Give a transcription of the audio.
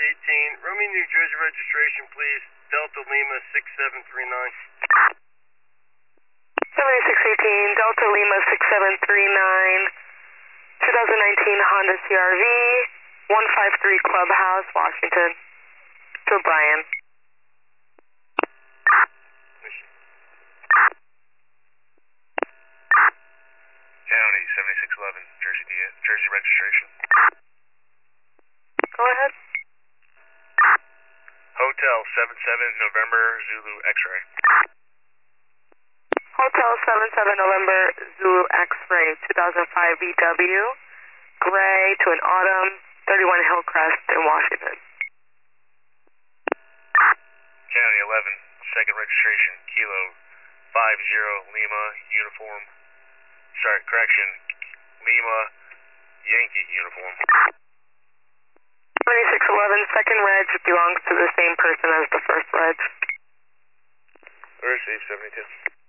Romeo, New Jersey registration, please. Delta Lima 6739. 7618, Delta Lima 6739, 2019 Honda CRV, 153 Clubhouse, Washington. To Brian. County 7611, Jersey registration. Go ahead. Hotel 77 November Zulu X-ray. Hotel 77 November Zulu X-ray, 2005 VW, gray to an autumn, 31 Hillcrest in Washington. County 11, second registration, Kilo 50 Lima uniform. Sorry, correction, Lima Yankee uniform. 2611, second reg belongs to the same person as the first reg. Receive 72.